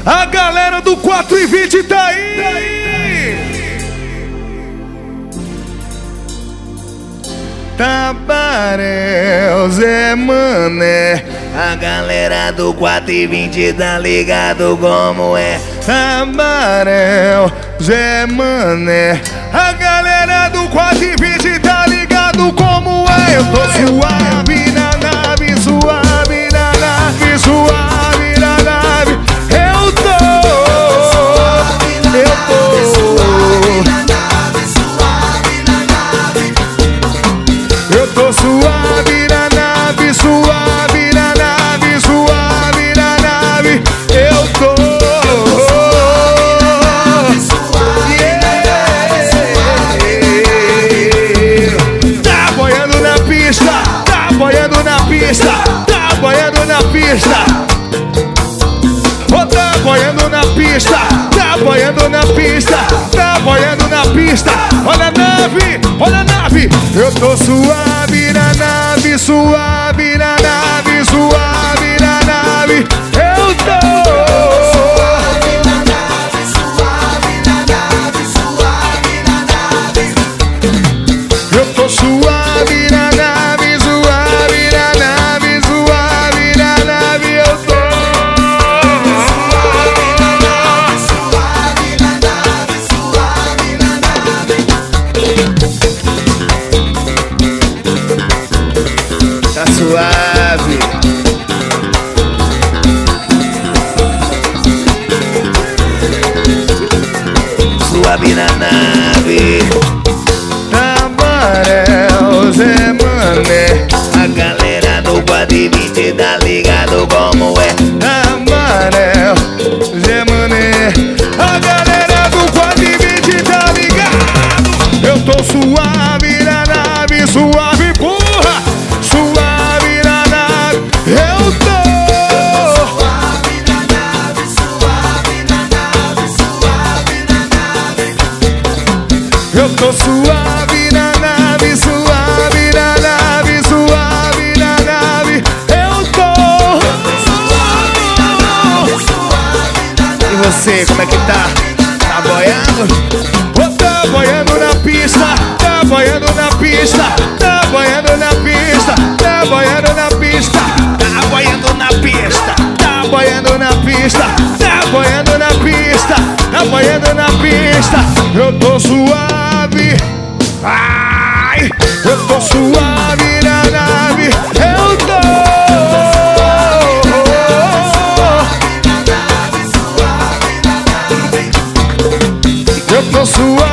A galera do 420 tá aí. Tabaréu, Zé Mané, a galera do 420 tá ligado como é. Tabaréu, Zé Mané, a galera do 420 tá ligado como é. Eu tô suave na nave, suave na nave, suave na nave. Eu tô suave na nave, suave na nave, suave na nave. Eu tô Tá boiando na pista, tá boiando na pista, tá boiando na pista. Oh, tá boiando na pista, tá boiando na pista, tá boiando na pista. Olha a nave, olha a nave. Eu tô suave na nave, suave na nave, suave na nave. Eu tô suave na nave, suave na nave, suave na nave. Eu tô suave na nave, suave na nave, suave na nave. Eu tô suave na nave, suave na nave, suave na nave. Tá suave. Suave na nave. Tabaréu, Zé Mané, a galera do 420 tá ligado como é. Tabaréu, Zé Mané, a galera do 420 tá ligado. Eu tô suave na nave, suave, porra, suave na nave. Eu tô suave na nave, suave na nave, suave na nave. Eu tô suave na nave, suave na nave, suave na nave. Eu tô suave na nave, suave na nave. E você, como é que tá? Tá boiando? Oh, tá boiando na pista, tá boiando na pista, tá boiando na pista, tá boiando na pista, tá boiando na pista, tá boiando na pista, tá boiando na pista, tá boiando na pista. Eu tô suave, ai, eu tô suave na nave, eu tô. Eu tô suave.